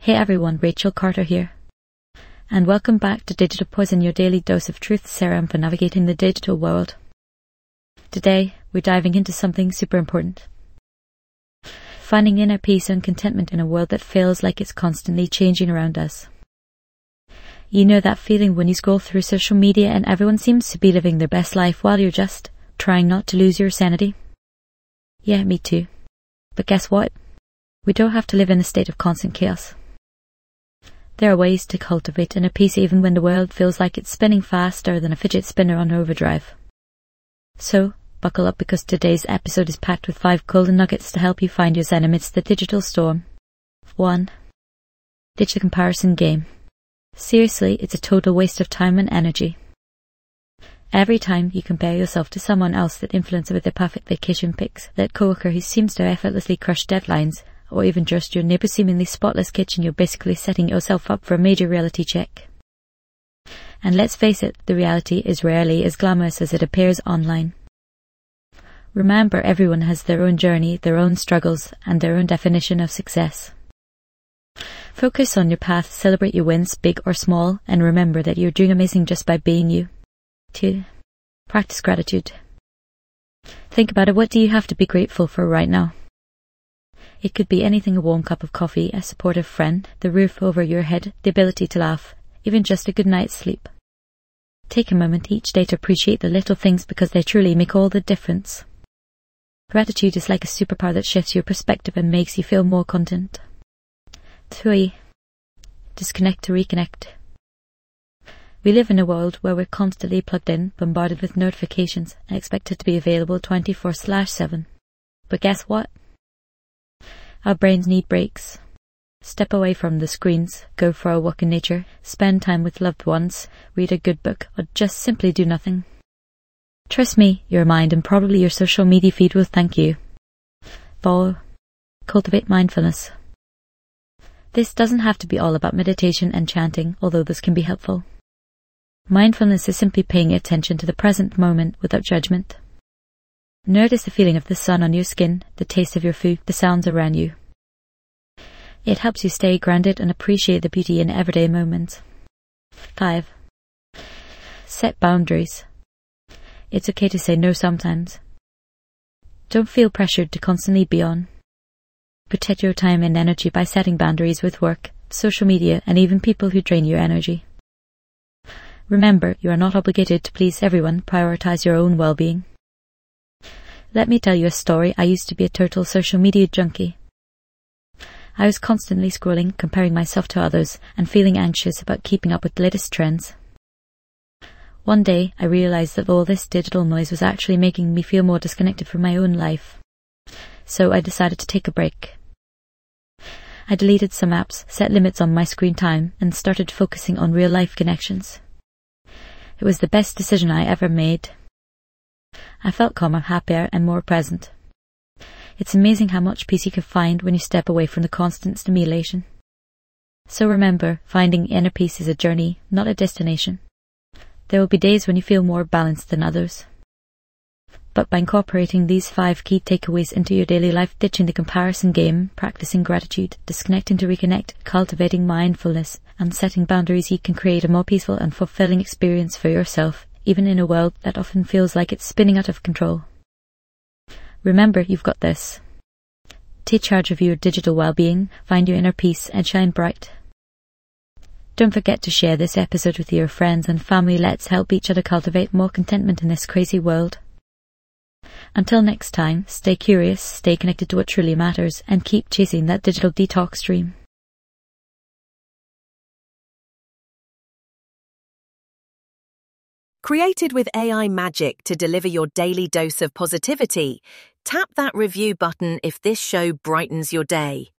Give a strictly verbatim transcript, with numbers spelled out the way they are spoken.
Hey everyone, Rachel Carter here. And welcome back to Digital Poison, your daily dose of truth serum for navigating the digital world. Today, we're diving into something super important. Finding inner peace and contentment in a world that feels like it's constantly changing around us. You know that feeling when you scroll through social media and everyone seems to be living their best life while you're just trying not to lose your sanity? Yeah, me too. But guess what? We don't have to live in a state of constant chaos. There are ways to cultivate inner peace even when the world feels like it's spinning faster than a fidget spinner on overdrive. So, buckle up because today's episode is packed with five golden nuggets to help you find your zen amidst the digital storm. one. Ditch the comparison game. Seriously, it's a total waste of time and energy. Every time you compare yourself to someone else, that influencer with their perfect vacation pics, that coworker who seems to effortlessly crush deadlines, or even just your neighbour's seemingly spotless kitchen, you're basically setting yourself up for a major reality check. And let's face it, the reality is rarely as glamorous as it appears online. Remember, everyone has their own journey, their own struggles, and their own definition of success. Focus on your path, celebrate your wins, big or small, and remember that you're doing amazing just by being you. two. Practice gratitude. Think about it, what do you have to be grateful for right now? It could be anything: a warm cup of coffee, a supportive friend, the roof over your head, the ability to laugh, even just a good night's sleep. Take a moment each day to appreciate the little things because they truly make all the difference. Gratitude is like a superpower that shifts your perspective and makes you feel more content. three. Disconnect to reconnect. We live in a world where we're constantly plugged in, bombarded with notifications, and expected to be available twenty-four seven. But guess what? Our brains need breaks. Step away from the screens, go for a walk in nature, spend time with loved ones, read a good book, or just simply do nothing. Trust me, your mind and probably your social media feed will thank you. four. Cultivate mindfulness. This doesn't have to be all about meditation and chanting, although this can be helpful. Mindfulness is simply paying attention to the present moment without judgment. Notice the feeling of the sun on your skin, the taste of your food, the sounds around you. It helps you stay grounded and appreciate the beauty in everyday moments. five. Set boundaries. It's okay to say no sometimes. Don't feel pressured to constantly be on. Protect your time and energy by setting boundaries with work, social media, and even people who drain your energy. Remember, you are not obligated to please everyone. Prioritize your own well-being. Let me tell you a story. I used to be a total social media junkie. I was constantly scrolling, comparing myself to others, and feeling anxious about keeping up with the latest trends. One day, I realized that all this digital noise was actually making me feel more disconnected from my own life. So I decided to take a break. I deleted some apps, set limits on my screen time, and started focusing on real-life connections. It was the best decision I ever made. I felt calmer, happier, and more present. It's amazing how much peace you can find when you step away from the constant stimulation. So remember, finding inner peace is a journey, not a destination. There will be days when you feel more balanced than others. But by incorporating these five key takeaways into your daily life, ditching the comparison game, practicing gratitude, disconnecting to reconnect, cultivating mindfulness, and setting boundaries, you can create a more peaceful and fulfilling experience for yourself, even in a world that often feels like it's spinning out of control. Remember, you've got this. Take charge of your digital well-being, find your inner peace, and shine bright. Don't forget to share this episode with your friends and family. Let's help each other cultivate more contentment in this crazy world. Until next time, stay curious, stay connected to what truly matters, and keep chasing that digital detox dream. Created with A I magic to deliver your daily dose of positivity, tap that review button if this show brightens your day.